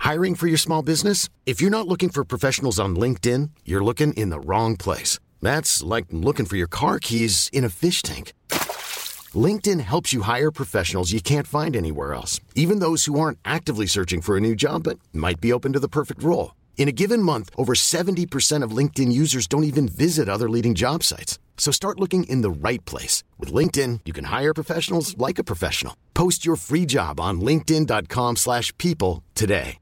Hiring for your small business? If you're not looking for professionals on LinkedIn, you're looking in the wrong place. That's like looking for your car keys in a fish tank. LinkedIn helps you hire professionals you can't find anywhere else, even those who aren't actively searching for a new job but might be open to the perfect role. In a given month, over 70% of LinkedIn users don't even visit other leading job sites. So start looking in the right place. With LinkedIn, you can hire professionals like a professional. Post your free job on linkedin.com/people today.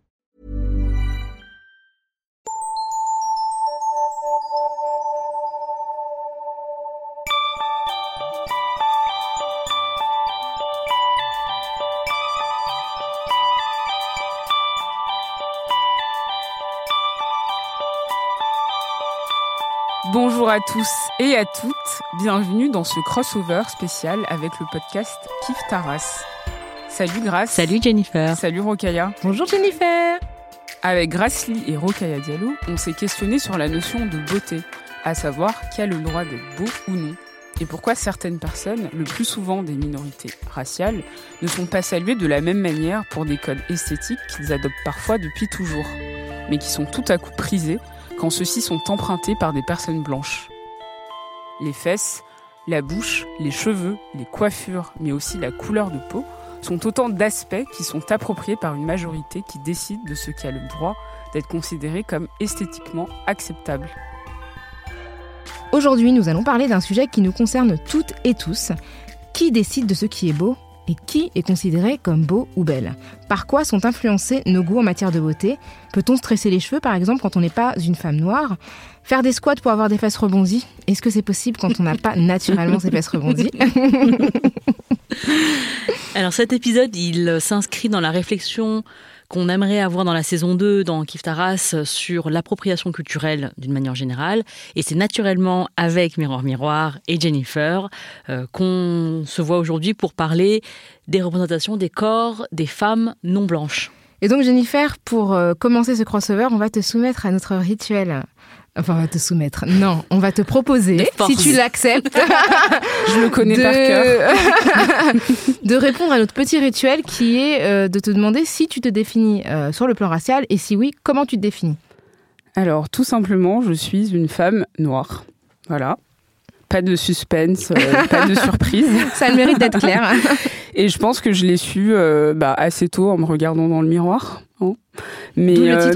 Bonjour à tous et à toutes, bienvenue dans ce crossover spécial avec le podcast Kif Taras. Salut Grace. Salut Jennifer. Salut Rokhaya. Bonjour Jennifer. Avec Grace Lee et Rokhaya Diallo, on s'est questionné sur la notion de beauté, à savoir qui a le droit d'être beau ou non, et pourquoi certaines personnes, le plus souvent des minorités raciales, ne sont pas saluées de la même manière pour des codes esthétiques qu'ils adoptent parfois depuis toujours, mais qui sont tout à coup prisés quand ceux-ci sont empruntés par des personnes blanches. Les fesses, la bouche, les cheveux, les coiffures, mais aussi la couleur de peau, sont autant d'aspects qui sont appropriés par une majorité qui décide de ce qui a le droit d'être considéré comme esthétiquement acceptable. Aujourd'hui, nous allons parler d'un sujet qui nous concerne toutes et tous. Qui décide de ce qui est beau ? Et qui est considéré comme beau ou belle ? Par quoi sont influencés nos goûts en matière de beauté ? Peut-on se tresser les cheveux, par exemple, quand on n'est pas une femme noire ? Faire des squats pour avoir des fesses rebondies ? Est-ce que c'est possible quand on n'a pas naturellement ses fesses rebondies ? Alors cet épisode, il s'inscrit dans la réflexion qu'on aimerait avoir dans la saison 2 dans Kif Taras sur l'appropriation culturelle d'une manière générale. Et c'est naturellement avec Miroir Miroir et Jennifer qu'on se voit aujourd'hui pour parler des représentations des corps des femmes non blanches. Et donc Jennifer, pour commencer ce crossover, on va te soumettre à notre rituel. Enfin, on va te soumettre. Non, on va te proposer, si tu l'acceptes, je le connais par cœur, de répondre à notre petit rituel qui est de te demander si tu te définis sur le plan racial et si oui, comment tu te définis. Alors, tout simplement, je suis une femme noire. Voilà. Pas de suspense, pas de surprise. Ça a le mérite d'être clair. Et je pense que je l'ai su assez tôt en me regardant dans le miroir. Hein. Mais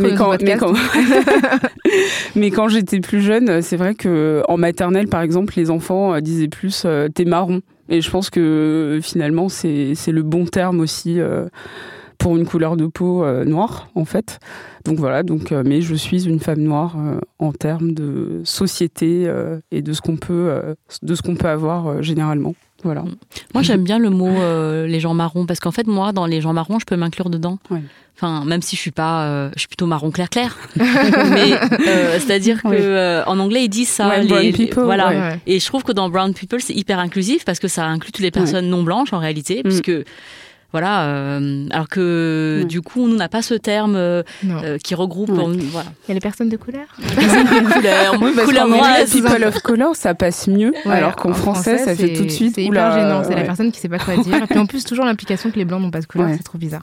quand j'étais plus jeune, c'est vrai que en maternelle, par exemple, les enfants disaient plus t'es marron. Et je pense que finalement, c'est le bon terme aussi pour une couleur de peau noire, en fait. Donc voilà. Mais je suis une femme noire en termes de société et de ce qu'on peut avoir généralement. Voilà. Moi, j'aime bien le mot les gens marrons parce qu'en fait, moi, dans les gens marrons, je peux m'inclure dedans. Ouais. Enfin, même si je suis plutôt marron clair. Mais c'est-à-dire que en anglais, ils disent ça. Brown people. Voilà. Ouais. Et je trouve que dans Brown people, c'est hyper inclusif parce que ça inclut toutes les personnes non blanches en réalité, puisque voilà, alors que du coup, nous, on n'a pas ce terme qui regroupe. Voilà. Il y a les personnes de couleur. Couleur noire, people of color, ça passe mieux. Ouais, alors qu'en français, ça fait tout de suite. C'est hyper gênant. C'est la personne qui sait pas quoi dire. Et puis en plus, toujours l'implication que les blancs n'ont pas de couleur, c'est trop bizarre.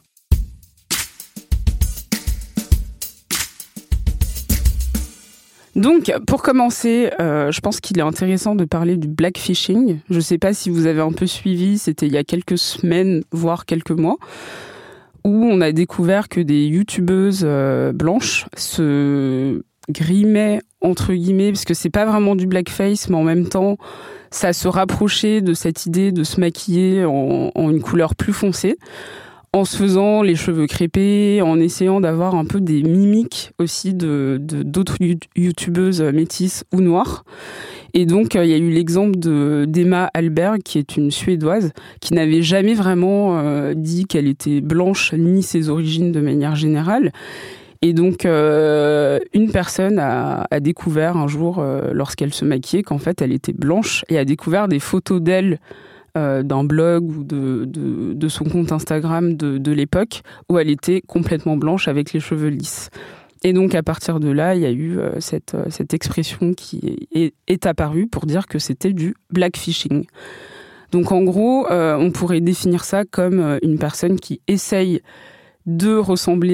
Donc, pour commencer, je pense qu'il est intéressant de parler du blackfishing. Je ne sais pas si vous avez un peu suivi, c'était il y a quelques semaines, voire quelques mois, où on a découvert que des youtubeuses blanches se grimaient, entre guillemets, parce que c'est pas vraiment du blackface, mais en même temps, ça se rapprochait de cette idée de se maquiller en une couleur plus foncée, en se faisant les cheveux crépés, en essayant d'avoir un peu des mimiques aussi d'autres youtubeuses métisses ou noires. Et donc, il y a eu l'exemple d'Emma Hallberg, qui est une Suédoise, qui n'avait jamais vraiment dit qu'elle était blanche, ni ses origines de manière générale. Et donc, une personne a découvert un jour, lorsqu'elle se maquillait, qu'en fait, elle était blanche, et a découvert des photos d'elle d'un blog ou de son compte Instagram de l'époque, où elle était complètement blanche avec les cheveux lisses. Et donc, à partir de là, il y a eu cette expression qui est apparue pour dire que c'était du blackfishing. Donc, en gros, on pourrait définir ça comme une personne qui essaye de ressembler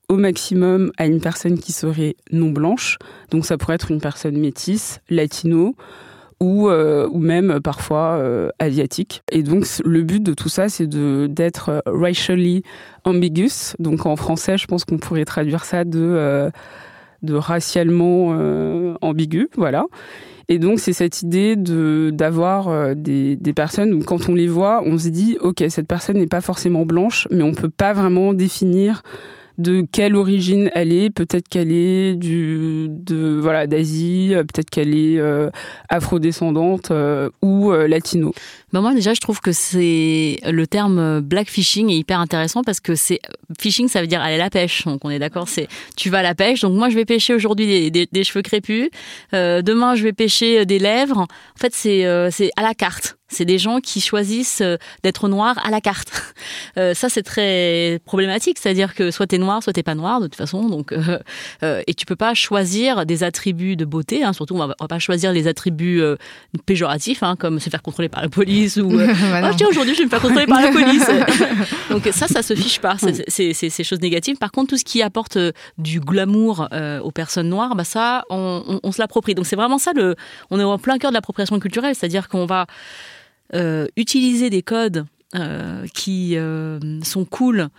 au maximum à une personne qui serait non blanche. Donc ça pourrait être une personne métisse, latino, ou même parfois asiatique. Et donc le but de tout ça, c'est d'être racially ambiguous. Donc en français, je pense qu'on pourrait traduire ça de racialement ambigu, voilà. Et donc c'est cette idée d'avoir des personnes où quand on les voit, on se dit ok, cette personne n'est pas forcément blanche, mais on peut pas vraiment définir de quelle origine elle est. Peut-être qu'elle est d'Asie, peut-être qu'elle est afrodescendante ou latino. Moi déjà je trouve que le terme blackfishing est hyper intéressant parce que fishing, ça veut dire aller à la pêche. Donc on est d'accord, tu vas à la pêche. Donc moi je vais pêcher aujourd'hui des cheveux crépus. Demain je vais pêcher des lèvres. En fait c'est à la carte. C'est des gens qui choisissent d'être noirs à la carte. Ça, c'est très problématique. C'est-à-dire que soit t'es noir, soit t'es pas noir, de toute façon. Donc, et tu peux pas choisir des attributs de beauté. Hein. Surtout, on va pas choisir les attributs péjoratifs, hein, comme se faire contrôler par la police ou tiens, aujourd'hui, je vais me faire contrôler par la police. Donc ça se fiche pas. C'est choses négatives. Par contre, tout ce qui apporte du glamour aux personnes noires, ça, on se l'approprie. Donc c'est vraiment ça. On est en plein cœur de l'appropriation culturelle. C'est-à-dire qu'on va utiliser des codes qui sont cool,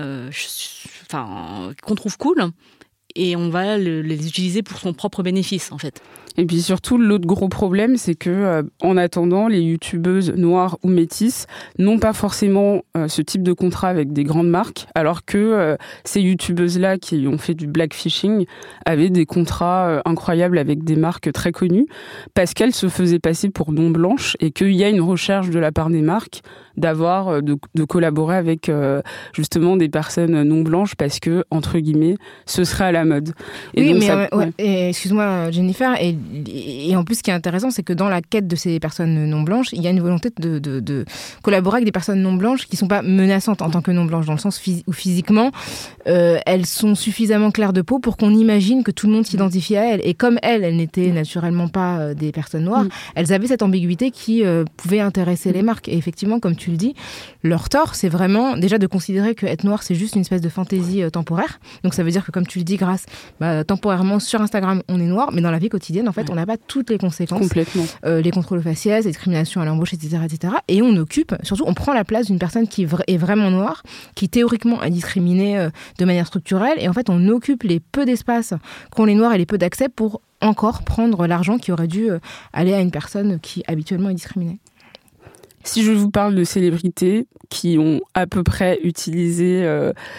qu'on trouve cool, et on va les utiliser pour son propre bénéfice, en fait. Et puis surtout, l'autre gros problème, c'est que en attendant, les youtubeuses noires ou métisses n'ont pas forcément ce type de contrat avec des grandes marques, alors que ces youtubeuses-là qui ont fait du blackfishing avaient des contrats incroyables avec des marques très connues, parce qu'elles se faisaient passer pour non blanches et qu'il y a une recherche de la part des marques d'avoir de collaborer avec justement des personnes non blanches parce que, entre guillemets, ce serait à la mode. Et oui, donc mais et excuse-moi Jennifer, et en plus ce qui est intéressant, c'est que dans la quête de ces personnes non blanches, il y a une volonté de collaborer avec des personnes non blanches qui ne sont pas menaçantes en tant que non blanches, dans le sens où physiquement, elles sont suffisamment claires de peau pour qu'on imagine que tout le monde s'identifie à elles. Et comme elles n'étaient naturellement pas des personnes noires, elles avaient cette ambiguïté qui pouvait intéresser les marques. Et effectivement, comme tu le dis, leur tort, c'est vraiment déjà de considérer que être noir, c'est juste une espèce de fantaisie temporaire. Donc ça veut dire que, comme tu le dis, Grâce, temporairement sur Instagram, on est noir, mais dans la vie quotidienne, en fait, on n'a pas toutes les conséquences. Complètement. Les contrôles faciès, les discriminations à l'embauche, etc., etc. Et on prend la place d'une personne qui est vraiment noire, qui théoriquement est discriminée de manière structurelle, et en fait, on occupe les peu d'espace qu'ont les noirs et les peu d'accès pour encore prendre l'argent qui aurait dû aller à une personne qui habituellement est discriminée. Si je vous parle de célébrités qui ont à peu près utilisé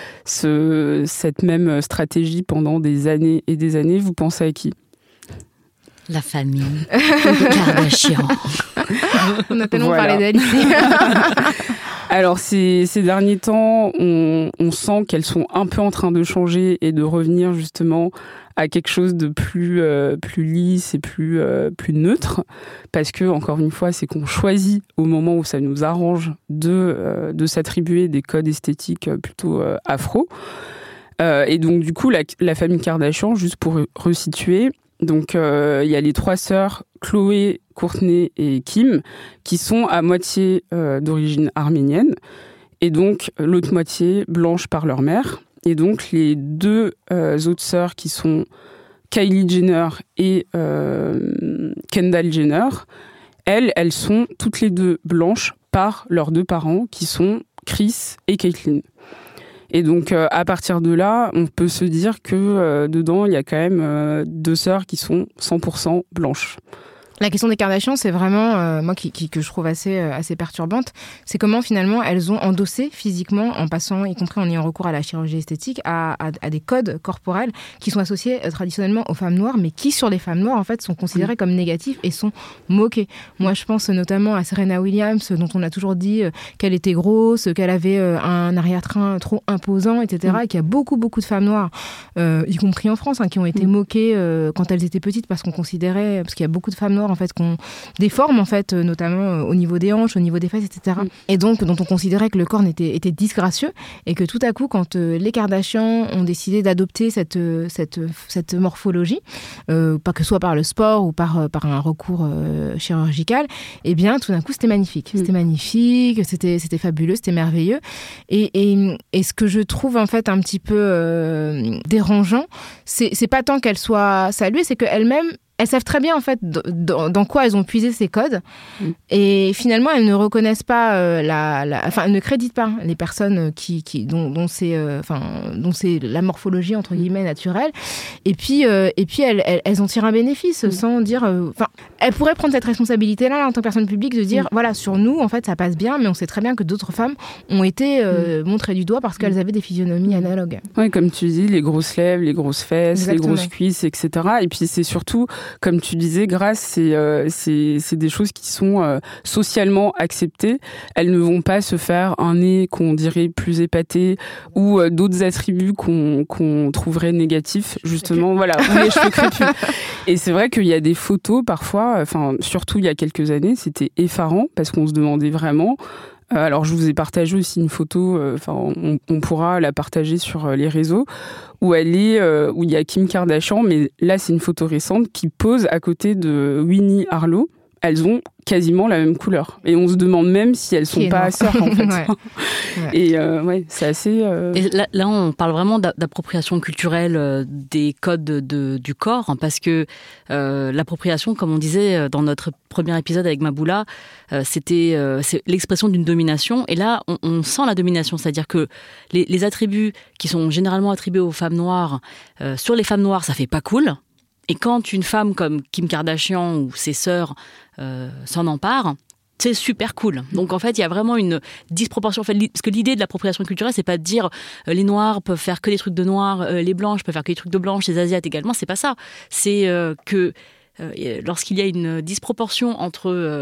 cette même stratégie pendant des années et des années, vous pensez à qui ? La famille Kardashian. On a tellement parlé d'elle ici. Alors, ces derniers temps, on sent qu'elles sont un peu en train de changer et de revenir justement à quelque chose de plus lisse et plus neutre, parce que, encore une fois, c'est qu'on choisit au moment où ça nous arrange de s'attribuer des codes esthétiques plutôt afro. Et donc, du coup, la famille Kardashian, juste pour resituer, donc il y a les 3 sœurs, Khloé, Kourtney et Kim, qui sont à moitié d'origine arménienne, et donc l'autre moitié blanche par leur mère. Et donc les 2 autres sœurs qui sont Kylie Jenner et Kendall Jenner, elles sont toutes les 2 blanches par leurs 2 parents, qui sont Kris et Caitlyn. Et donc, à partir de là, on peut se dire que dedans, il y a quand même 2 sœurs qui sont 100% blanches. La question des Kardashians, c'est vraiment, moi, que je trouve assez perturbante. C'est comment, finalement, elles ont endossé physiquement, en passant, y compris en ayant recours à la chirurgie esthétique, à des codes corporels qui sont associés traditionnellement aux femmes noires, mais qui, sur les femmes noires, en fait, sont considérés comme négatifs et sont moqués. Moi, je pense notamment à Serena Williams, dont on a toujours dit qu'elle était grosse, qu'elle avait un arrière-train trop imposant, etc. Et qu'il y a beaucoup de femmes noires, y compris en France, qui ont été moquées quand elles étaient petites, parce qu'il y a beaucoup de femmes noires corps en fait qu'on déforme en fait, notamment au niveau des hanches, au niveau des fesses, etc. Et donc dont on considérait que le corps était disgracieux et que tout à coup quand les Kardashian ont décidé d'adopter cette morphologie, pas que ce soit par le sport ou par un recours chirurgical, et bien tout d'un coup c'était magnifique. C'était magnifique, c'était fabuleux, c'était merveilleux. Et ce que je trouve en fait un petit peu dérangeant, c'est pas tant qu'elles soient saluées, c'est qu'elles-mêmes, elles savent très bien en fait dans quoi elles ont puisé ces codes, et finalement elles ne reconnaissent pas enfin elles ne créditent pas les personnes dont c'est la morphologie entre guillemets naturelle, et puis elles en tirent un bénéfice sans dire, elles pourraient prendre cette responsabilité là en tant que personne publique de dire voilà, sur nous en fait ça passe bien, mais on sait très bien que d'autres femmes ont été montrées du doigt parce qu'elles avaient des physionomies analogues. Oui, comme tu dis, les grosses lèvres, les grosses fesses, Exactement. les grosses cuisses, etc. Et puis c'est surtout, comme tu disais, Grace, c'est des choses qui sont socialement acceptées. Elles ne vont pas se faire un nez qu'on dirait plus épaté ou d'autres attributs qu'on trouverait négatifs, justement, voilà, ou les cheveux crépus. Et c'est vrai qu'il y a des photos parfois, surtout il y a quelques années, c'était effarant parce qu'on se demandait vraiment. Alors, je vous ai partagé aussi une photo, on pourra la partager sur les réseaux, où il y a Kim Kardashian, mais là, c'est une photo récente qui pose à côté de Winnie Harlow. Elles ont quasiment la même couleur. Et on se demande même si elles sont pas sœurs, en fait. Ouais. Et c'est assez... Et là, on parle vraiment d'appropriation culturelle des codes du corps, parce que l'appropriation, comme on disait dans notre premier épisode avec Maboula, c'est l'expression d'une domination. Et là, on sent la domination, c'est-à-dire que les attributs qui sont généralement attribués aux femmes noires, sur les femmes noires, ça fait pas cool. Et quand une femme comme Kim Kardashian ou ses sœurs s'en emparent, c'est super cool. Donc en fait, il y a vraiment une disproportion. En fait, parce que l'idée de l'appropriation culturelle, c'est pas de dire les noirs peuvent faire que des trucs de noirs, les blanches peuvent faire que des trucs de blanches, les asiates également. C'est pas ça. C'est que lorsqu'il y a une disproportion entre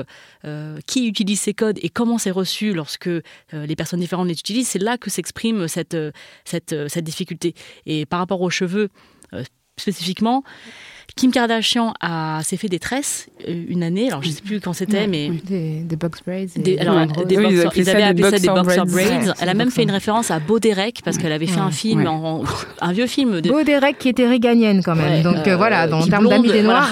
qui utilise ces codes et comment c'est reçu lorsque les personnes différentes les utilisent, c'est là que s'exprime cette difficulté. Et par rapport aux cheveux spécifiquement, Kim Kardashian s'est fait des tresses une année, alors je ne sais plus quand c'était, mais... Des box braids. Ils avaient appelé ça des boxer braids. Elle a même fait une référence à Bo Derek, parce qu'elle avait fait un film, un vieux film. Bo Derek qui était réganienne quand même. Donc voilà, en termes blonde, d'amis des Noirs,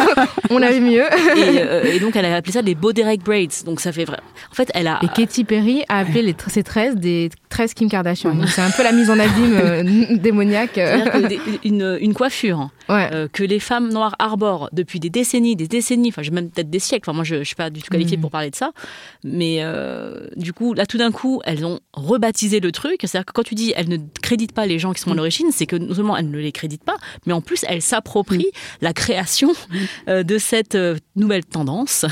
on avait mieux. Et donc elle a appelé ça des Bo Derek braids. Donc ça fait vrai. En fait, elle a... Et Katy Perry a appelé ces tresses des tresses Kim Kardashian. Donc c'est un peu la mise en abîme démoniaque. C'est-à-dire que une coiffure que les femmes noires arborent depuis des décennies, enfin même peut-être des siècles, moi je ne suis pas du tout qualifiée pour parler de ça, mais du coup, là tout d'un coup, elles ont rebaptisé le truc, c'est-à-dire que quand tu dis elles ne créditent pas les gens qui sont à l'origine, c'est que non seulement elles ne les créditent pas, mais en plus elles s'approprient la création de cette nouvelle tendance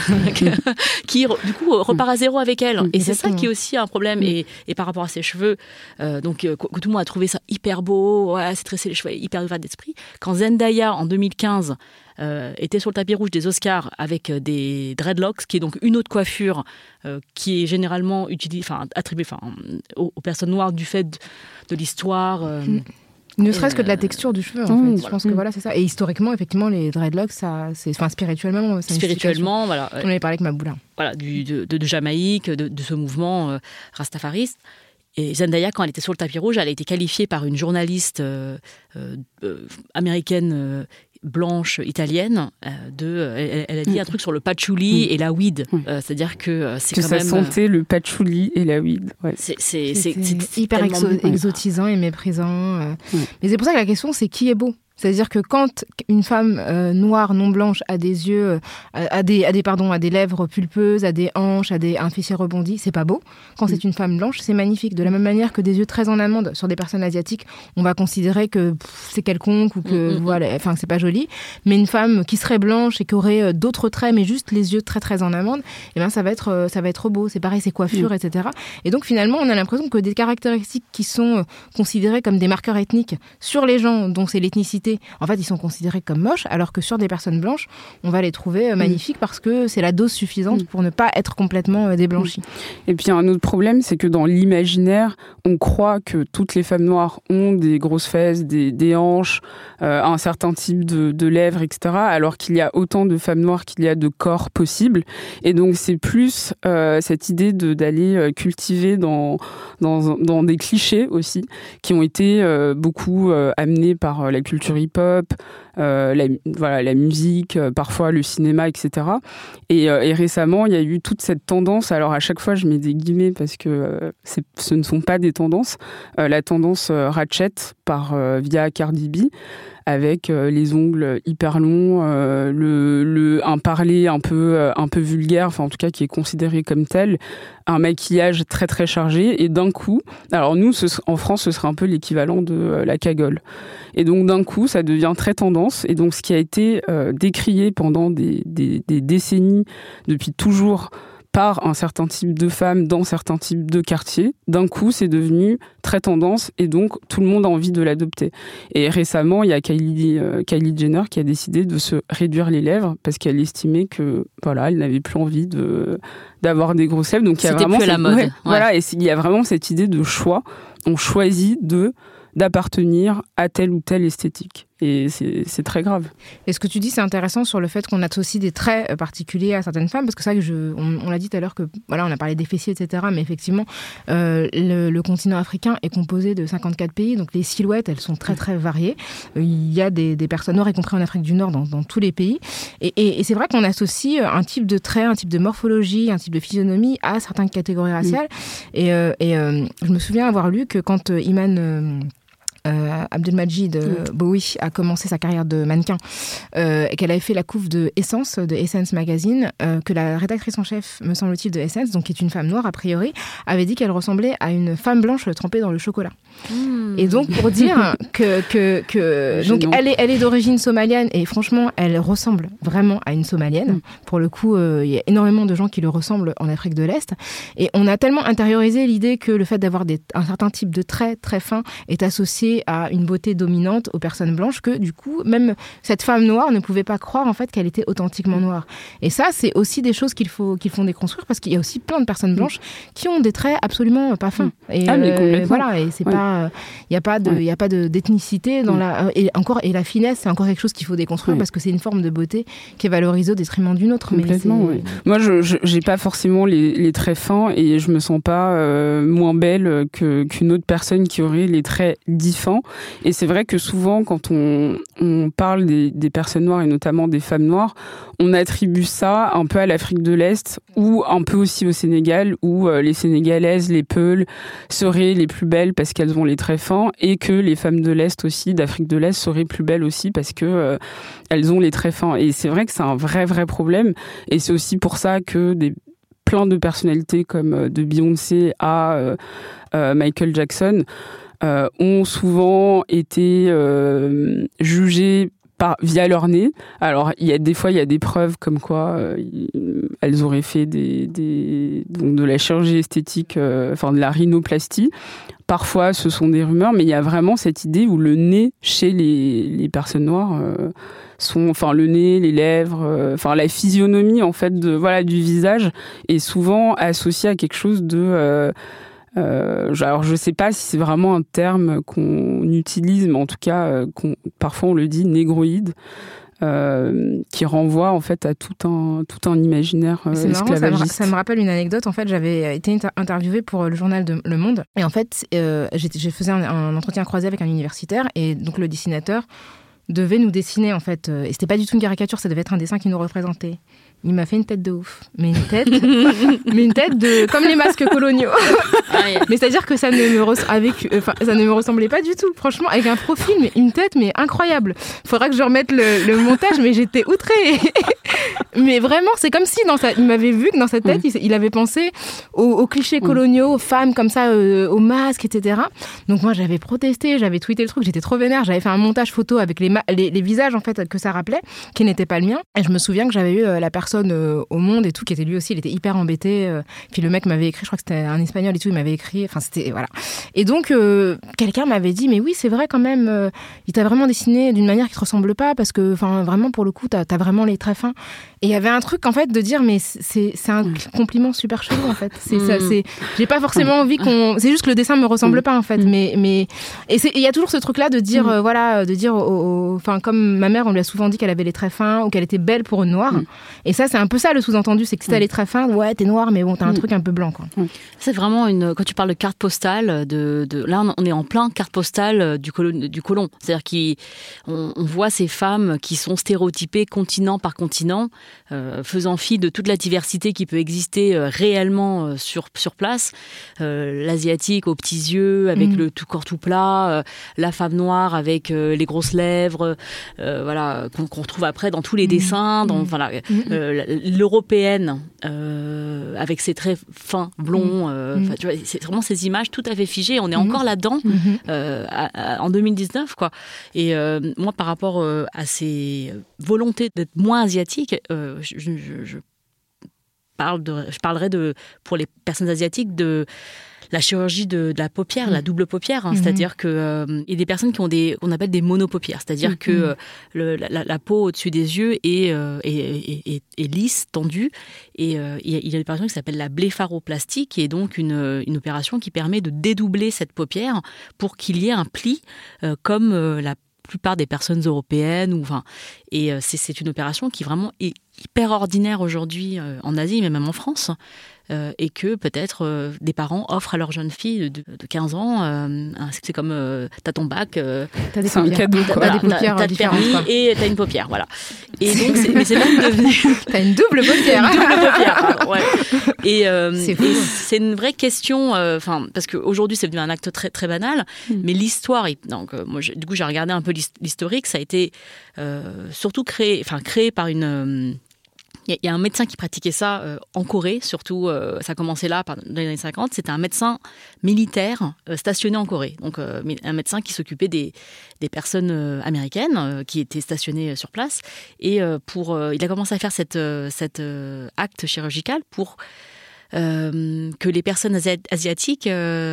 qui du coup repart à zéro avec elles. Et c'est ça qui est aussi un problème. Et par rapport à ses cheveux, que tout le monde a trouvé ça hyper beau, c'est tressé les cheveux, hyper ouvert d'esprit. Quand Zendaya en 2015 était sur le tapis rouge des Oscars avec des dreadlocks, qui est donc une autre coiffure qui est généralement attribuée aux personnes noires du fait de l'histoire. Ne serait-ce que de la texture du cheveu, en fait. Je pense que voilà, c'est ça. Et historiquement, effectivement, les dreadlocks, spirituellement, voilà. On avait parlé avec Maboula. Voilà, de Jamaïque, de ce mouvement rastafariste. Et Zendaya, quand elle était sur le tapis rouge, elle a été qualifiée par une journaliste américaine blanche italienne. Elle a dit un truc sur le patchouli et la weed. C'est-à dire que c'est que quand ça même... sentait le patchouli et la weed. Ouais. C'est hyper exotisant et méprisant. Mais c'est pour ça que la question, c'est qui est beau ? C'est-à-dire que quand une femme noire, non blanche, a des yeux, a des lèvres pulpeuses, a des hanches, a un fessier rebondi, c'est pas beau. Quand c'est une femme blanche, c'est magnifique. De la même manière que des yeux très en amande sur des personnes asiatiques, on va considérer que c'est quelconque ou que c'est pas joli. Mais une femme qui serait blanche et qui aurait d'autres traits, mais juste les yeux très très en amande, eh ben ça va être beau. C'est pareil, ses coiffures, etc. Et donc finalement, on a l'impression que des caractéristiques qui sont considérées comme des marqueurs ethniques sur les gens dont c'est l'ethnicité beauté, en fait, ils sont considérés comme moches, alors que sur des personnes blanches, on va les trouver magnifiques parce que c'est la dose suffisante pour ne pas être complètement déblanchies. Et puis, un autre problème, c'est que dans l'imaginaire, on croit que toutes les femmes noires ont des grosses fesses, des hanches, un certain type de lèvres, etc., alors qu'il y a autant de femmes noires qu'il y a de corps possibles. Et donc, c'est plus cette idée d'aller cultiver dans des clichés aussi, qui ont été beaucoup amenés par la culture hip-hop, la musique, parfois le cinéma, etc. Et récemment, il y a eu toute cette tendance, alors à chaque fois je mets des guillemets parce que ce ne sont pas des tendances, la tendance ratchet via Cardi B, avec les ongles hyper longs, un parler un peu vulgaire, enfin en tout cas qui est considéré comme tel, un maquillage très très chargé, et d'un coup, alors nous en France ce serait un peu l'équivalent de la cagole, et donc d'un coup ça devient très tendance, et donc ce qui a été décrié pendant des décennies, depuis toujours, par un certain type de femmes dans certains types de quartiers, d'un coup c'est devenu très tendance, et donc tout le monde a envie de l'adopter. Et récemment, il y a Kylie Jenner qui a décidé de se réduire les lèvres parce qu'elle estimait que elle n'avait plus envie d'avoir des grosses lèvres. Donc il y a c'était vraiment plus la mode. Ouais. Voilà, et il y a vraiment cette idée de choix. On choisit d'appartenir à telle ou telle esthétique. Et c'est très grave. Et ce que tu dis, c'est intéressant sur le fait qu'on associe des traits particuliers à certaines femmes, parce que c'est vrai que on l'a dit tout à l'heure que on a parlé des fessiers, etc. Mais effectivement, le continent africain est composé de 54 pays, donc les silhouettes, elles sont très très variées. Il y a des personnes noires, y compris en Afrique du Nord, dans tous les pays. Et c'est vrai qu'on associe un type de trait, un type de morphologie, un type de physionomie à certaines catégories raciales. Et je me souviens avoir lu que quand Iman Abdelmajid Bowie a commencé sa carrière de mannequin, et qu'elle avait fait la couve de Essence Magazine, que la rédactrice en chef, me semble-t-il, de Essence, donc qui est une femme noire a priori, avait dit qu'elle ressemblait à une femme blanche trempée dans le chocolat. Et donc pour dire que donc elle est d'origine somalienne, et franchement elle ressemble vraiment à une somalienne. Pour le coup, il y a énormément de gens qui le ressemblent en Afrique de l'Est, et on a tellement intériorisé l'idée que le fait d'avoir un certain type de traits très fins est associé à une beauté dominante aux personnes blanches, que du coup même cette femme noire ne pouvait pas croire en fait qu'elle était authentiquement noire. Et ça, c'est aussi des choses qu'il faut déconstruire, parce qu'il y a aussi plein de personnes blanches qui ont des traits absolument pas fins. Et voilà, et c'est pas, il y a pas d'ethnicité dans et la finesse, c'est encore quelque chose qu'il faut déconstruire, parce que c'est une forme de beauté qui est valorisée au détriment d'une autre. Complètement. Mais moi, j'ai pas forcément les traits fins, et je me sens pas moins belle qu'une autre personne qui aurait les traits différents. Et c'est vrai que souvent, quand on parle des personnes noires, et notamment des femmes noires, on attribue ça un peu à l'Afrique de l'Est, ou un peu aussi au Sénégal, où les Sénégalaises, les Peuls, seraient les plus belles parce qu'elles ont les traits fins, et que les femmes de l'Est aussi, d'Afrique de l'Est, seraient plus belles aussi parce que elles ont les traits fins. Et c'est vrai que c'est un vrai problème, et c'est aussi pour ça que plein de personnalités comme de Beyoncé à Michael Jackson ont souvent été jugées via leur nez. Alors, des fois, il y a des preuves comme quoi elles auraient fait donc de la chirurgie esthétique, de la rhinoplastie. Parfois, ce sont des rumeurs, mais il y a vraiment cette idée où le nez, chez les personnes noires, le nez, les lèvres, la physionomie, en fait, du visage, est souvent associée à quelque chose de... alors je sais pas si c'est vraiment un terme qu'on utilise, mais en tout cas parfois on le dit, négroïde, qui renvoie en fait à tout un imaginaire esclavagiste. Ça me rappelle une anecdote. En fait, j'avais été interviewée pour le journal de Le Monde, et en fait je faisais un entretien croisé avec un universitaire, et donc le dessinateur devait nous dessiner en fait, et c'était pas du tout une caricature, ça devait être un dessin qui nous représentait. Il m'a fait une tête de ouf. Mais une tête comme les masques coloniaux. Mais c'est-à-dire que ça ne me ressemblait pas du tout. Franchement, avec un profil, mais une tête, mais incroyable. Faudra que je remette le montage, mais j'étais outrée. Mais vraiment, c'est comme si il m'avait vu que dans sa tête, il avait pensé aux clichés coloniaux, aux femmes comme ça, aux masques, etc. Donc moi, j'avais protesté, j'avais tweeté le truc, j'étais trop vénère. J'avais fait un montage photo avec les masques les visages en fait que ça rappelait, qui n'étaient pas le mien. Et je me souviens que j'avais eu la personne au Monde et tout, qui était lui aussi, il était hyper embêté. Puis le mec m'avait écrit, je crois que c'était un Espagnol et tout, il m'avait écrit. Enfin, c'était voilà. Et donc quelqu'un m'avait dit, mais oui, c'est vrai quand même. Il t'a vraiment dessiné d'une manière qui te ressemble pas, parce que, enfin, vraiment pour le coup, t'as vraiment les traits fins. Et il y avait un truc en fait de dire, mais c'est un compliment super chelou en fait. J'ai pas forcément envie qu'on. C'est juste que le dessin me ressemble pas en fait. Mais et il y a toujours ce truc là de dire voilà, de dire enfin comme ma mère, on lui a souvent dit qu'elle avait les traits fins ou qu'elle était belle pour une noire. Et ça, c'est un peu ça le sous-entendu, c'est que si t'as les traits fins, ouais, t'es noire, mais bon, t'as un truc un peu blanc quoi. C'est vraiment quand tu parles de carte postale là, on est en plein carte postale du colon. C'est-à-dire qu'on voit ces femmes qui sont stéréotypées continent par continent, faisant fi de toute la diversité qui peut exister réellement sur place. L'asiatique aux petits yeux, avec le tout corps tout plat, la femme noire avec les grosses lèvres, voilà, qu'on retrouve après dans tous les dessins, l'européenne avec ses traits fins, blonds. Tu vois, c'est vraiment ces images tout à fait figées. On est encore là-dedans en 2019, quoi. Et moi, par rapport à ces volontés d'être moins asiatique, je parlerai pour les personnes asiatiques de la chirurgie de la paupière, la double paupière, c'est-à-dire que il y a des personnes qui ont qu'on appelle des monopaupières, c'est-à-dire que la peau au-dessus des yeux est lisse, tendue, et il y a une opération qui s'appelle la blépharoplastie, qui est donc une opération qui permet de dédoubler cette paupière pour qu'il y ait un pli comme la plupart des personnes européennes, et c'est une opération qui vraiment est hyper ordinaire aujourd'hui en Asie, mais même en France, et que peut-être des parents offrent à leur jeune fille de 15 ans. C'est comme t'as ton bac, c'est un cadeau, t'as des paupières t'as le permis et t'as une paupière, voilà. Et donc c'est même devenu t'as une double paupière. Une double paupière, pardon, ouais. Et c'est une vraie question, parce qu'aujourd'hui c'est devenu un acte très très banal, mais l'histoire, donc moi du coup j'ai regardé un peu l'historique, ça a été surtout créé par une il y a un médecin qui pratiquait ça en Corée, surtout, ça a commencé là, dans les années 50. C'était un médecin militaire stationné en Corée. Donc, un médecin qui s'occupait des personnes américaines qui étaient stationnées sur place. Et il a commencé à faire cet acte chirurgical pour que les personnes asiatiques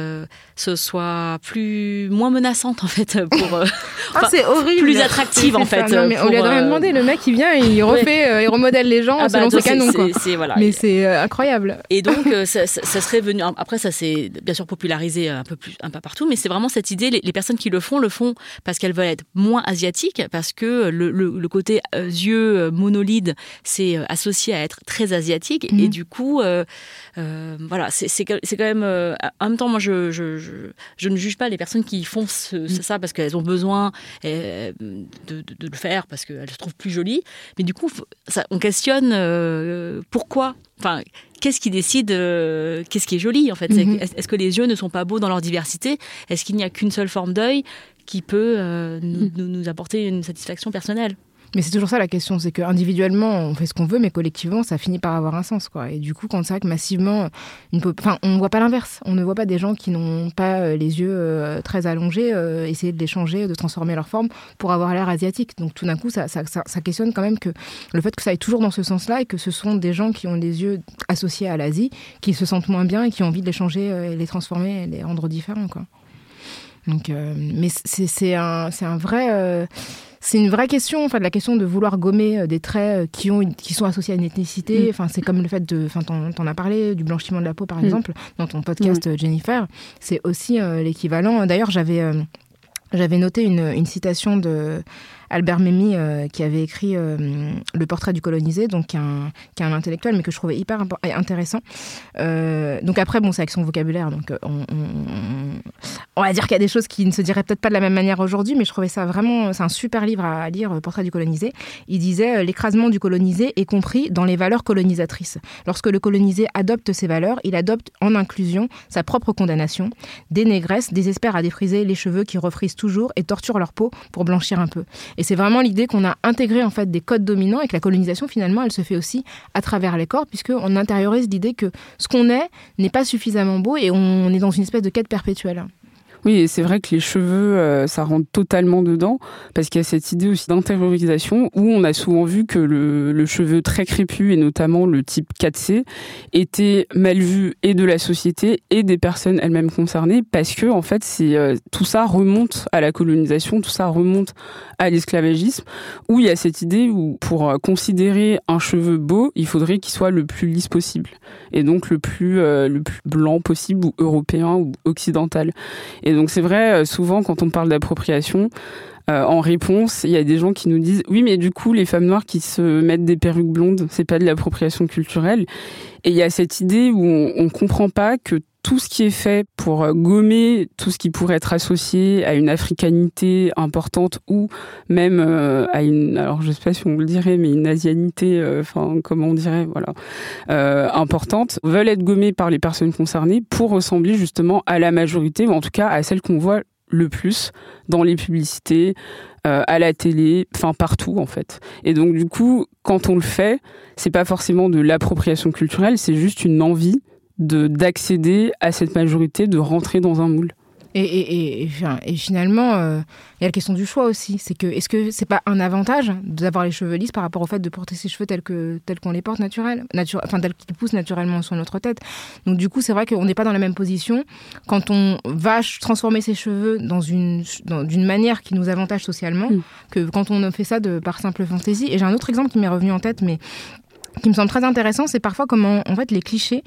soient moins menaçantes en fait, c'est horrible, plus attractives en fait. Non, mais on lui a rien demandé, le mec il vient et il refait, il remodèle les gens selon ses canons quoi. Voilà. Mais c'est incroyable. Et donc ça serait venu. Après ça s'est bien sûr popularisé un peu partout, mais c'est vraiment cette idée. Les personnes qui le font parce qu'elles veulent être moins asiatiques, parce que le côté yeux monolides c'est associé à être très asiatique, et du coup. Voilà, c'est quand même. En même temps, moi, je ne juge pas les personnes qui font ça parce qu'elles ont besoin de le faire parce qu'elles se trouvent plus jolies. Mais du coup, on questionne pourquoi. Enfin, qu'est-ce qui décide qu'est-ce qui est joli en fait. Est-ce que les yeux ne sont pas beaux dans leur diversité? Est-ce qu'il n'y a qu'une seule forme d'œil qui peut nous apporter une satisfaction personnelle? Mais c'est toujours ça la question, c'est qu'individuellement on fait ce qu'on veut, mais collectivement ça finit par avoir un sens, quoi. Et du coup, quand c'est vrai que massivement, on ne voit pas l'inverse. On ne voit pas des gens qui n'ont pas les yeux très allongés essayer de les changer, de transformer leur forme pour avoir l'air asiatique. Donc tout d'un coup, ça questionne quand même que le fait que ça aille toujours dans ce sens-là, et que ce sont des gens qui ont les yeux associés à l'Asie, qui se sentent moins bien et qui ont envie de les changer, et les transformer et les rendre différents, quoi. Donc, mais c'est un vrai... c'est une vraie question, en fait, la question de vouloir gommer des traits qui sont associés à une ethnicité. Enfin, c'est comme le fait t'en as parlé, du blanchiment de la peau, par exemple, dans ton podcast, Jennifer. C'est aussi l'équivalent. D'ailleurs, j'avais noté une citation de Albert Memmi, qui avait écrit Le portrait du colonisé, donc qui est un intellectuel, mais que je trouvais hyper intéressant. Donc après, c'est avec son vocabulaire, donc on va dire qu'il y a des choses qui ne se diraient peut-être pas de la même manière aujourd'hui, mais je trouvais ça vraiment, c'est un super livre à lire, Portrait du colonisé. Il disait l'écrasement du colonisé est compris dans les valeurs colonisatrices. Lorsque le colonisé adopte ces valeurs, il adopte en inclusion sa propre condamnation. Des négresses désespèrent à défriser les cheveux qui refrisent toujours et torturent leur peau pour blanchir un peu. Et c'est vraiment l'idée qu'on a intégré en fait des codes dominants, et que la colonisation finalement elle se fait aussi à travers les corps, puisqu'on intériorise l'idée que ce qu'on est n'est pas suffisamment beau, et on est dans une espèce de quête perpétuelle. Oui, et c'est vrai que les cheveux, ça rentre totalement dedans, parce qu'il y a cette idée aussi d'intériorisation, où on a souvent vu que le cheveu très crépus, et notamment le type 4C, était mal vu et de la société et des personnes elles-mêmes concernées, parce que en fait, tout ça remonte à la colonisation, tout ça remonte à l'esclavagisme, où il y a cette idée où pour considérer un cheveu beau, il faudrait qu'il soit le plus lisse possible, et donc le plus blanc possible, ou européen, ou occidental. Et donc c'est vrai, souvent quand on parle d'appropriation, en réponse, il y a des gens qui nous disent « Oui, mais du coup, les femmes noires qui se mettent des perruques blondes, c'est pas de l'appropriation culturelle ». Et il y a cette idée où on comprend pas que tout ce qui est fait pour gommer tout ce qui pourrait être associé à une africanité importante, ou même à une, alors je sais pas si on le dirait, mais une asianité, comment on dirait, voilà, importante, veulent être gommés par les personnes concernées pour ressembler justement à la majorité, ou en tout cas à celle qu'on voit le plus dans les publicités, à la télé, partout en fait. Et donc du coup, quand on le fait, c'est pas forcément de l'appropriation culturelle, c'est juste une envie d'accéder à cette majorité, de rentrer dans un moule. Et finalement, il y a la question du choix aussi. Est-ce que c'est pas un avantage d'avoir les cheveux lisses par rapport au fait de porter ses cheveux tels qu'on les porte tels qu'ils poussent naturellement sur notre tête. Donc du coup, c'est vrai qu'on n'est pas dans la même position quand on va transformer ses cheveux d'une manière qui nous avantage socialement que quand on fait ça par simple fantaisie. Et j'ai un autre exemple qui m'est revenu en tête, mais qui me semble très intéressant, c'est parfois comment en fait les clichés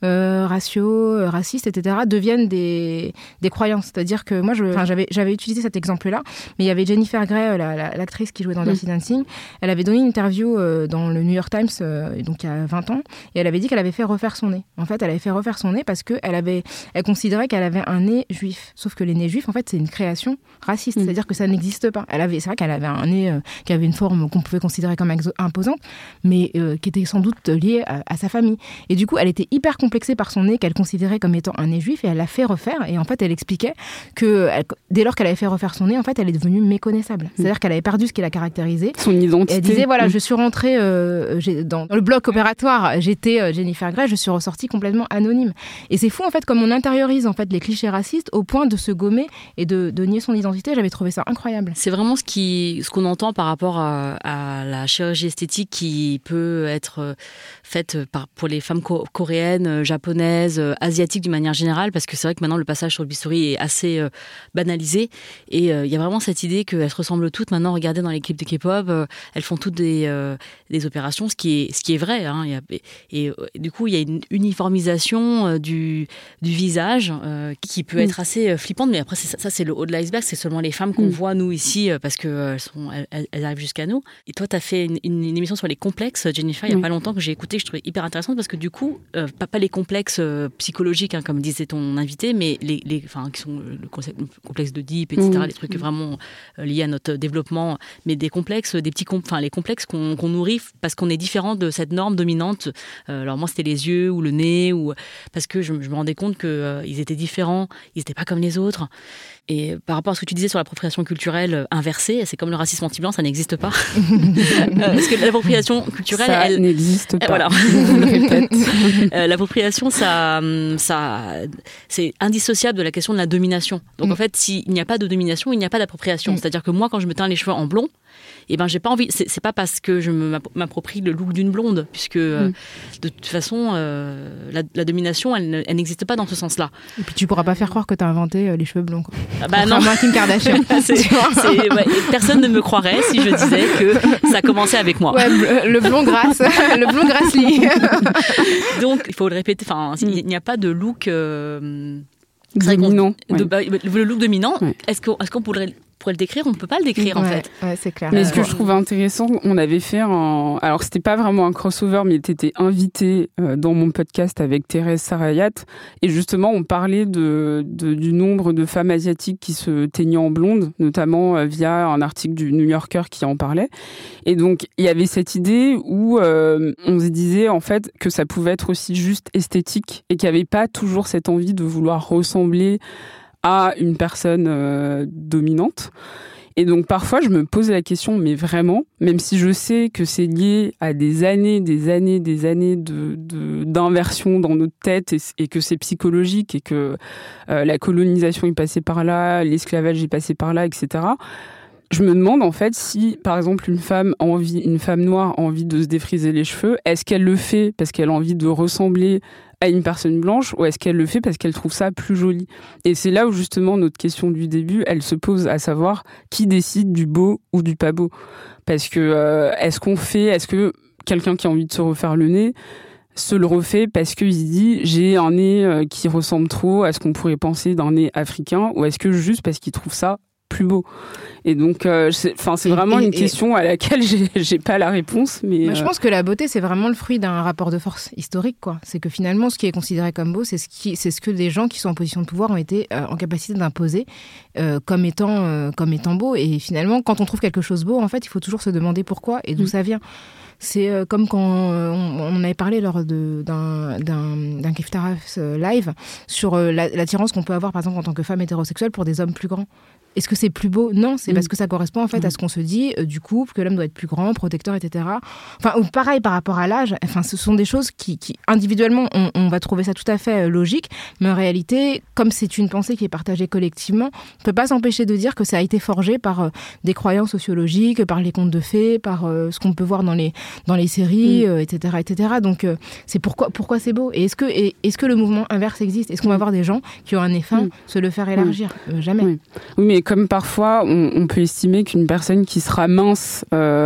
raciaux, racistes, etc. deviennent des croyances. C'est-à-dire que moi, j'avais utilisé cet exemple-là, mais il y avait Jennifer Grey, l'actrice qui jouait dans Dirty Dancing. Elle avait donné une interview dans le New York Times, donc il y a 20 ans, et elle avait dit qu'elle avait fait refaire son nez. En fait, elle avait fait refaire son nez parce que elle considérait qu'elle avait un nez juif. Sauf que les nez juifs, en fait, c'est une création raciste. C'est-à-dire que ça n'existe pas. C'est vrai qu'elle avait un nez qui avait une forme qu'on pouvait considérer comme imposante, mais qui était sans doute liée à sa famille. Et du coup, elle était hyper complexée par son nez qu'elle considérait comme étant un nez juif, et elle l'a fait refaire. Et en fait, elle expliquait que dès lors qu'elle avait fait refaire son nez, en fait, elle est devenue méconnaissable. C'est-à-dire qu'elle avait perdu ce qui la caractérisait. Son identité. Et elle disait, voilà, je suis rentrée dans le bloc opératoire, j'étais Jennifer Grey, je suis ressortie complètement anonyme. Et c'est fou, en fait, comme on intériorise en fait, les clichés racistes au point de se gommer et de nier son identité. J'avais trouvé ça incroyable. C'est vraiment ce qu'on entend par rapport à la chirurgie esthétique qui peut être faite pour les femmes coréennes, japonaises, asiatiques d'une manière générale, parce que c'est vrai que maintenant le passage sur le bistouri est assez banalisé, et il y a vraiment cette idée qu'elles se ressemblent toutes maintenant. Regardez dans les clips de K-pop, elles font toutes des opérations, ce qui est vrai, hein. Et du coup il y a une uniformisation du visage qui peut être assez flippante, mais après ça c'est le haut de l'iceberg, c'est seulement les femmes qu'on voit nous ici parce que elles arrivent jusqu'à nous. Et toi tu as fait une émission sur les complexes, Jennifer, il n'y a pas longtemps, que j'ai écouté, que je trouvais hyper intéressante, parce que du coup, pas les complexes psychologiques, hein, comme disait ton invité, mais qui sont le complexe d'Oedipe, etc., les trucs vraiment liés à notre développement, mais des complexes, les complexes qu'on nourrit parce qu'on est différent de cette norme dominante. Alors moi, c'était les yeux ou le nez, parce que je me rendais compte qu'ils étaient différents, ils n'étaient pas comme les autres. Et par rapport à ce que tu disais sur l'appropriation culturelle inversée, c'est comme le racisme anti-blanc, ça n'existe pas. Parce que l'appropriation culturelle, elle n'existe pas. Voilà. L'appropriation, ça, c'est indissociable de la question de la domination. Donc en fait, s'il n'y a pas de domination, il n'y a pas d'appropriation. C'est-à-dire que moi, quand je me teins les cheveux en blond, j'ai pas envie. C'est pas parce que je m'approprie le look d'une blonde, puisque de toute façon, la domination, elle n'existe pas dans ce sens-là. Et puis tu pourras pas faire croire que t'as inventé les cheveux blonds, quoi. Non. Moi, Kim Kardashian. Personne ne me croirait si je disais que ça commençait avec moi. Ouais, le blond grasse, le blond grasse-lit. Donc, il faut le répéter. Il n'y a pas de look dominant. Le look dominant. Ouais. Est-ce qu'on pourrait le décrire? On ne peut pas le décrire, en fait. Ouais, c'est clair. Mais ce que je trouve intéressant, on avait fait alors c'était pas vraiment un crossover, mais t'étais invité dans mon podcast avec Thérèse Sarayat, et justement on parlait du nombre de femmes asiatiques qui se teignaient en blonde, notamment via un article du New Yorker qui en parlait. Et donc il y avait cette idée où on se disait en fait que ça pouvait être aussi juste esthétique, et qu'il n'y avait pas toujours cette envie de vouloir ressembler à une personne dominante. Et donc parfois je me pose la question, mais vraiment, même si je sais que c'est lié à des années d'inversion dans notre tête et que c'est psychologique et que la colonisation est passée par là, l'esclavage est passé par là, etc. Je me demande en fait si, par exemple, une femme noire a envie de se défriser les cheveux, est-ce qu'elle le fait parce qu'elle a envie de ressembler à une personne blanche ou est-ce qu'elle le fait parce qu'elle trouve ça plus joli? Et c'est là où justement notre question du début, elle se pose, à savoir qui décide du beau ou du pas beau. Parce que est-ce que quelqu'un qui a envie de se refaire le nez se le refait parce qu'il se dit j'ai un nez qui ressemble trop à ce qu'on pourrait penser d'un nez africain, ou est-ce que juste parce qu'il trouve ça plus beau? Et donc c'est vraiment une question à laquelle j'ai pas la réponse, mais je pense que la beauté, c'est vraiment le fruit d'un rapport de force historique, quoi. C'est que finalement ce qui est considéré comme beau, c'est ce que les gens qui sont en position de pouvoir ont été en capacité d'imposer comme étant beau. Et finalement, quand on trouve quelque chose beau, en fait, il faut toujours se demander pourquoi et d'où ça vient. C'est comme quand on avait parlé lors d'un Kiftaras live sur l'attirance qu'on peut avoir, par exemple, en tant que femme hétérosexuelle pour des hommes plus grands. Est-ce que c'est plus beau? Non, c'est parce que ça correspond en fait à ce qu'on se dit du couple, que l'homme doit être plus grand, protecteur, etc. Enfin, ou pareil par rapport à l'âge. Enfin, ce sont des choses qui individuellement, on va trouver ça tout à fait logique, mais en réalité, comme c'est une pensée qui est partagée collectivement, on peut pas s'empêcher de dire que ça a été forgé par des croyances sociologiques, par les contes de fées, par ce qu'on peut voir dans les séries, etc., etc. Donc, c'est pourquoi c'est beau. Et est-ce que le mouvement inverse existe? Est-ce qu'on va voir des gens qui ont un nez fin se le faire élargir? Jamais. Oui, mais comme parfois, on peut estimer qu'une personne qui sera mince,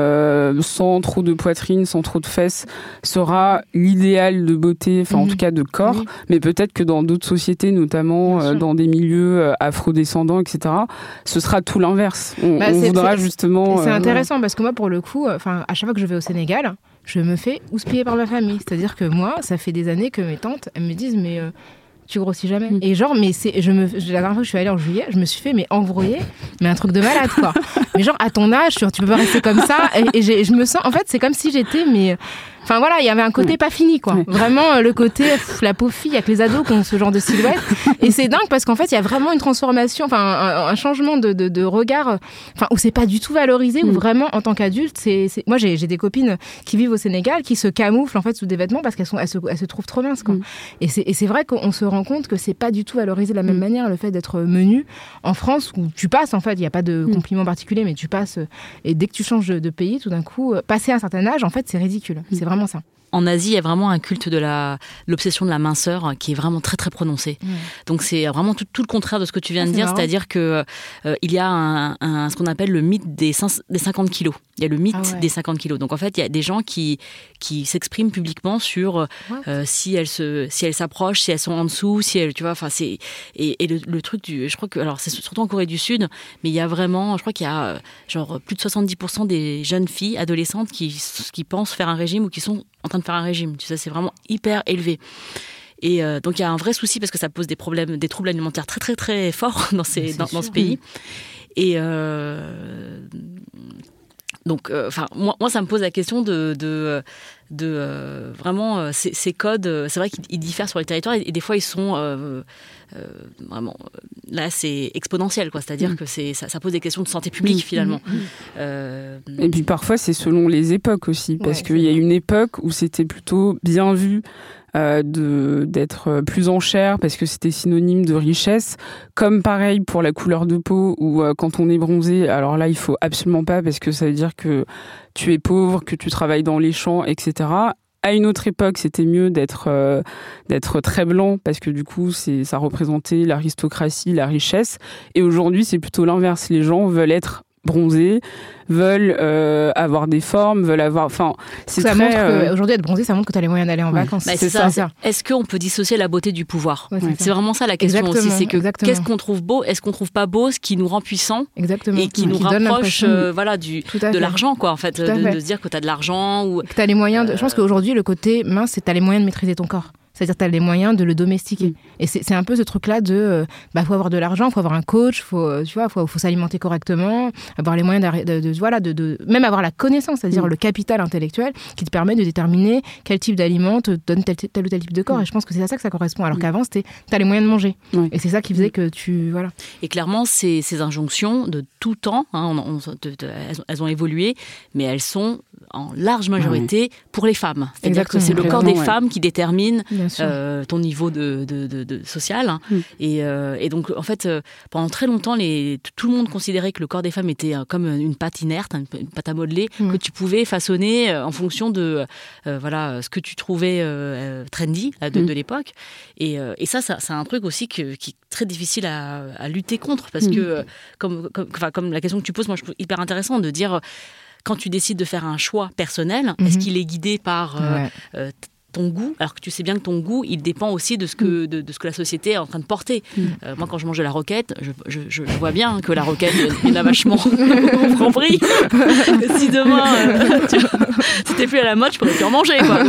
sans trop de poitrine, sans trop de fesses, sera l'idéal de beauté, en tout cas de corps, mais peut-être que dans d'autres sociétés, notamment dans des milieux afrodescendants, etc., ce sera tout l'inverse. On voudra justement... C'est intéressant parce que moi, pour le coup, à chaque fois que je vais au Sénégal, je me fais houspiller par ma famille. C'est-à-dire que moi, ça fait des années que mes tantes, elles me disent, mais... tu grossis jamais. Et genre, la dernière fois que je suis allée en juillet, je me suis fait embrouiller, mais un truc de malade, quoi. Mais genre, à ton âge, tu peux pas rester comme ça. Et je me sens, en fait, c'est comme si j'étais, enfin voilà, il y avait un côté pas fini, quoi. Vraiment, le côté, la pauvre fille, il y a que les ados qui ont ce genre de silhouette. Et c'est dingue parce qu'en fait, il y a vraiment une transformation, un changement de regard, où c'est pas du tout valorisé, où vraiment, en tant qu'adulte, moi, j'ai des copines qui vivent au Sénégal, qui se camouflent, en fait, sous des vêtements parce qu'elles se trouvent trop minces, quoi. Et c'est vrai qu'on se rend compte que c'est pas du tout valorisé de la même manière, le fait d'être menu en France, où tu passes, en fait, il n'y a pas de compliment particulier, mais tu passes, et dès que tu changes de pays, tout d'un coup, passer un certain âge, en fait, c'est ridicule. C'est vraiment ça. En Asie, il y a vraiment un culte de l'obsession de la minceur qui est vraiment très très prononcé. Donc c'est vraiment tout le contraire de ce que tu viens de dire, c'est-à-dire que il y a ce qu'on appelle le mythe des 50 kilos. Il y a le mythe des 50 kilos. Donc en fait, il y a des gens qui s'expriment publiquement sur si elles s'approchent, si elles sont en dessous, si elles, tu vois, et le truc je crois que, alors c'est surtout en Corée du Sud, mais il y a vraiment, je crois qu'il y a plus de 70% des jeunes filles adolescentes qui pensent faire un régime ou qui sont en train de faire un régime. Tu sais, c'est vraiment hyper élevé. Et donc il y a un vrai souci parce que ça pose des troubles alimentaires très très très forts dans ce pays. Et donc, moi, ça me pose la question de vraiment ces codes. C'est vrai qu'ils diffèrent sur les territoires et des fois ils sont vraiment là, c'est exponentiel, quoi. C'est-à-dire que ça pose des questions de santé publique finalement. Et puis parfois c'est selon les époques aussi, parce qu'il y a une époque où c'était plutôt bien vu d'être plus en chair parce que c'était synonyme de richesse, comme pareil pour la couleur de peau où quand on est bronzé, alors là il faut absolument pas parce que ça veut dire que tu es pauvre, que tu travailles dans les champs, etc. À une autre époque, c'était mieux d'être très blanc parce que du coup, ça représentait l'aristocratie, la richesse. Et aujourd'hui, c'est plutôt l'inverse. Les gens veulent être bronzés, veulent avoir des formes, veulent avoir... Enfin, c'est ça très... montre qu'aujourd'hui, être bronzé, ça montre que tu as les moyens d'aller en vacances. Bah, c'est ça. Est-ce qu'on peut dissocier la beauté du pouvoir? C'est vraiment ça la question. Exactement, aussi. C'est que exactement. Qu'est-ce qu'on trouve beau? Est-ce qu'on trouve pas beau ce qui nous rend puissants? Exactement. Et qui nous rapproche de l'argent, quoi, en fait. De se dire que tu as de l'argent. Ou... que tu as les moyens je pense qu'aujourd'hui, le côté mince, c'est que tu as les moyens de maîtriser ton corps. C'est-à-dire tu as les moyens de le domestiquer. Et c'est un peu ce truc-là de faut avoir de l'argent, faut avoir un coach, faut s'alimenter correctement, avoir les moyens de même avoir la connaissance, c'est-à-dire le capital intellectuel qui te permet de déterminer quel type d'aliment te donne tel ou tel type de corps. Et je pense que c'est à ça que ça correspond. Alors qu'avant, tu as les moyens de manger. Et c'est ça qui faisait que tu... Voilà. Et clairement, ces injonctions de tout temps, elles ont évolué, mais elles sont en large majorité pour les femmes. C'est-à-dire que c'est le corps des femmes qui détermine ton niveau de social. Et donc, en fait, pendant très longtemps, tout le monde considérait que le corps des femmes était comme une pâte inerte, une pâte à modeler, que tu pouvais façonner en fonction de ce que tu trouvais trendy de l'époque. Et ça, c'est un truc aussi qui est très difficile à lutter contre, parce que, comme la question que tu poses, moi, je trouve hyper intéressant de dire... Quand tu décides de faire un choix personnel, est-ce qu'il est guidé par ton goût, alors que tu sais bien que ton goût, il dépend aussi de ce que la société est en train de porter. Moi, quand je mange de la roquette, je vois bien que la roquette, il y en a vachement au Franprix. Si demain, c'était plus à la mode, je pourrais plus en manger, quoi.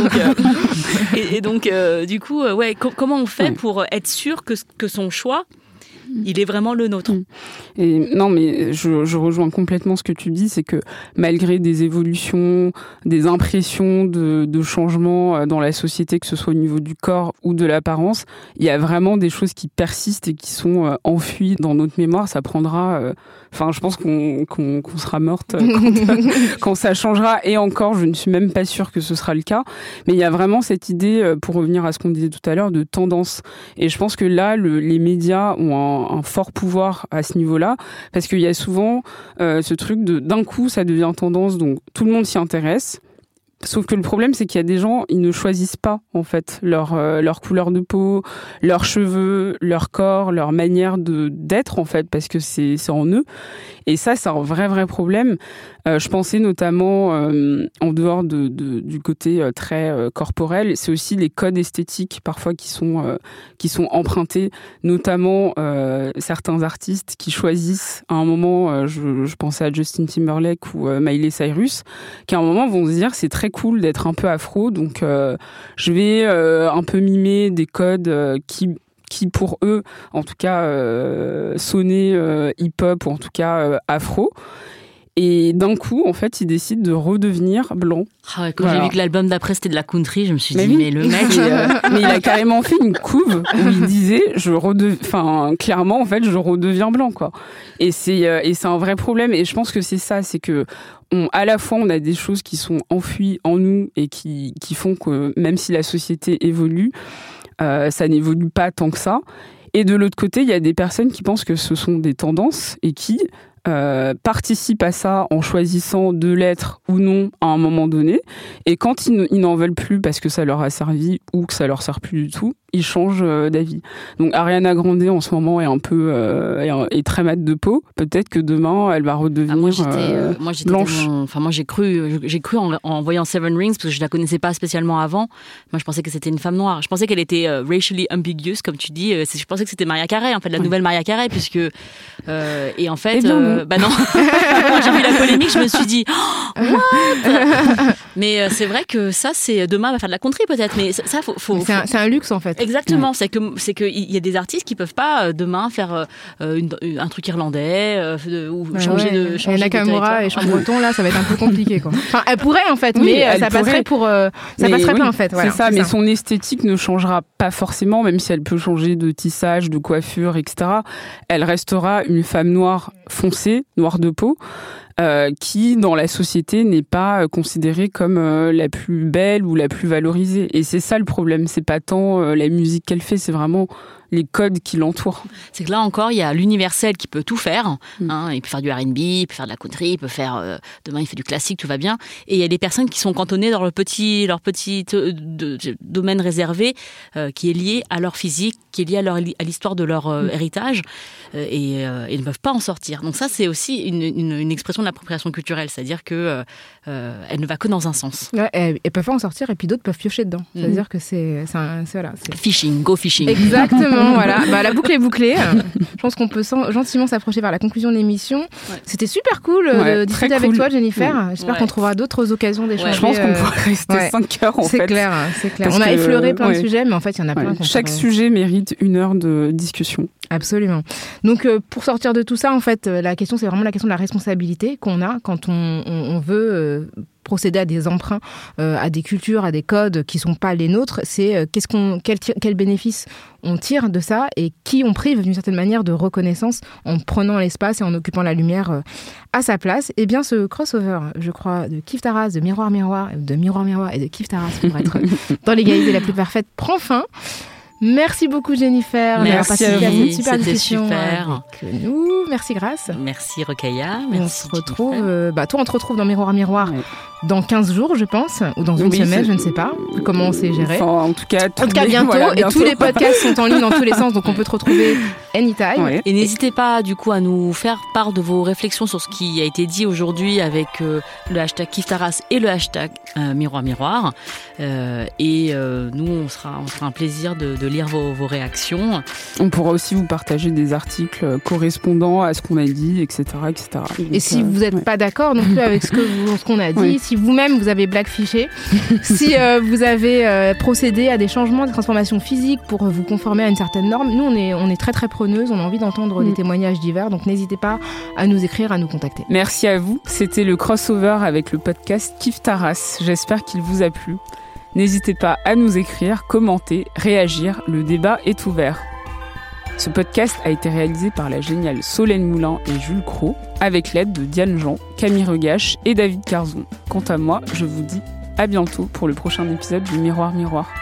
Donc, du coup, comment on fait pour être sûr que son choix, il est vraiment le nôtre. Et non, mais je rejoins complètement ce que tu dis, c'est que malgré des évolutions, des impressions de changement dans la société, que ce soit au niveau du corps ou de l'apparence, il y a vraiment des choses qui persistent et qui sont enfuies dans notre mémoire. Ça prendra... je pense qu'on sera morte quand ça changera. Et encore, je ne suis même pas sûre que ce sera le cas. Mais il y a vraiment cette idée, pour revenir à ce qu'on disait tout à l'heure, de tendance. Et je pense que là, les médias ont un fort pouvoir à ce niveau-là, parce qu'il y a souvent ce truc d'un coup, ça devient tendance, donc tout le monde s'y intéresse. Sauf que le problème, c'est qu'il y a des gens, ils ne choisissent pas, en fait, leur couleur de peau, leurs cheveux, leur corps, leur manière d'être, en fait, parce que c'est en eux. Et ça, c'est un vrai problème. Je pensais notamment, en dehors du côté très corporel, c'est aussi les codes esthétiques, parfois, qui sont empruntés, notamment certains artistes qui choisissent, à un moment, je pensais à Justin Timberlake ou Miley Cyrus, qui à un moment vont se dire, c'est très cool d'être un peu afro, donc je vais un peu mimer des codes qui pour eux, en tout cas, sonnaient hip-hop ou en tout cas afro. Et d'un coup, en fait, ils décident de redevenir blancs. Quand j'ai vu que l'album d'après, c'était de la country, je me suis dit, mais le mec... mais il a carrément fait une couve où il disait, clairement, en fait, je redeviens blanc, quoi. Et c'est un vrai problème. Et je pense que c'est ça, c'est que à la fois, on a des choses qui sont enfuies en nous et qui font que, même si la société évolue, ça n'évolue pas tant que ça. Et de l'autre côté, il y a des personnes qui pensent que ce sont des tendances et qui participent à ça en choisissant de l'être ou non à un moment donné. Et quand ils n'en veulent plus parce que ça leur a servi ou que ça leur sert plus du tout, ils changent d'avis. Donc Ariana Grande en ce moment est un peu est très mate de peau. Peut-être que demain elle va redevenir blanche. Moi j'ai cru en voyant Seven Rings, parce que je la connaissais pas spécialement avant. Moi je pensais que c'était une femme noire. Je pensais qu'elle était racially ambiguous, comme tu dis. Je pensais que c'était Mariah Carey, en fait, la nouvelle Mariah Carey, puisque et en fait non. Quand j'ai vu la polémique, je me suis dit what. Mais c'est vrai que ça, c'est demain elle va faire de la country peut-être. Mais ça c'est un luxe en fait. Exactement, c'est que il y a des artistes qui peuvent pas demain faire un truc irlandais ou changer de territoire. Nakamura et chant breton, là, ça va être un peu compliqué, quoi. Enfin, elle pourrait en fait, mais ça passerait pour passerait pas en fait. Voilà, c'est ça, mais son esthétique ne changera pas forcément, même si elle peut changer de tissage, de coiffure, etc. Elle restera une femme noire foncée, noire de peau. Qui, dans la société, n'est pas considérée comme la plus belle ou la plus valorisée. Et c'est ça le problème, c'est pas tant la musique qu'elle fait, c'est vraiment les codes qui l'entourent. C'est que là encore, il y a l'universel qui peut tout faire. Il peut faire du R&B, il peut faire de la country, il peut faire... demain, il fait du classique, tout va bien. Et il y a des personnes qui sont cantonnées dans leur petit domaine réservé qui est lié à leur physique, qui est lié à l'histoire de leur héritage. Et ils ne peuvent pas en sortir. Donc ça, c'est aussi une expression de l'appropriation culturelle. C'est-à-dire que elle ne va que dans un sens. Ouais, elles peuvent pas en sortir et puis d'autres peuvent piocher dedans. C'est-à-dire que c'est voilà. Fishing, go fishing. Exactement. Exactement, voilà. La boucle est bouclée. Je pense qu'on peut gentiment s'approcher vers la conclusion de l'émission. Ouais. C'était super cool de discuter avec toi, Jennifer. Ouais. J'espère qu'on trouvera d'autres occasions d'échanger. Ouais, je pense qu'on pourrait rester 5 heures en fait. C'est clair. On a effleuré plein de sujets, mais en fait, il y en a plein. Chaque sujet mérite 1 heure de discussion. Absolument. Donc, pour sortir de tout ça, en fait, la question, c'est vraiment la question de la responsabilité qu'on a quand on veut procéder à des emprunts, à des cultures, à des codes qui sont pas les nôtres. C'est quel bénéfice on tire de ça et qui on prive d'une certaine manière de reconnaissance en prenant l'espace et en occupant la lumière à sa place. Et bien, ce crossover, je crois, de Kif Taras, de Miroir Miroir et de Kif Taras pour être dans l'égalité la plus parfaite prend fin. Merci beaucoup Jennifer d'avoir participé à cette super discussion avec nous. Merci Grâce. Merci Rokhaya. Merci. On se retrouve, toi on te retrouve dans Miroir Miroir dans 15 jours je pense, ou dans une semaine, je ne sais pas comment on s'est géré. En tout cas bientôt, et tous les podcasts sont en ligne dans tous les sens, donc on peut te retrouver anytime. Ouais. Et n'hésitez pas du coup à nous faire part de vos réflexions sur ce qui a été dit aujourd'hui avec le hashtag Kif Taras et le hashtag Miroir Miroir. Nous on sera un plaisir de lire vos réactions. On pourra aussi vous partager des articles correspondant à ce qu'on a dit, etc. etc. Et si vous n'êtes pas d'accord non plus avec ce qu'on a dit, si vous-même vous avez blackfishé, si vous avez procédé à des changements, des transformations physiques pour vous conformer à une certaine norme, nous on est très très preneuses, on a envie d'entendre des témoignages divers, donc n'hésitez pas à nous écrire, à nous contacter. Merci à vous, c'était le crossover avec le podcast Kif Taras, j'espère qu'il vous a plu. N'hésitez pas à nous écrire, commenter, réagir, le débat est ouvert. Ce podcast a été réalisé par la géniale Solène Moulin et Jules Cros, avec l'aide de Diane Jean, Camille Regache et David Carzon. Quant à moi, je vous dis à bientôt pour le prochain épisode du Miroir Miroir.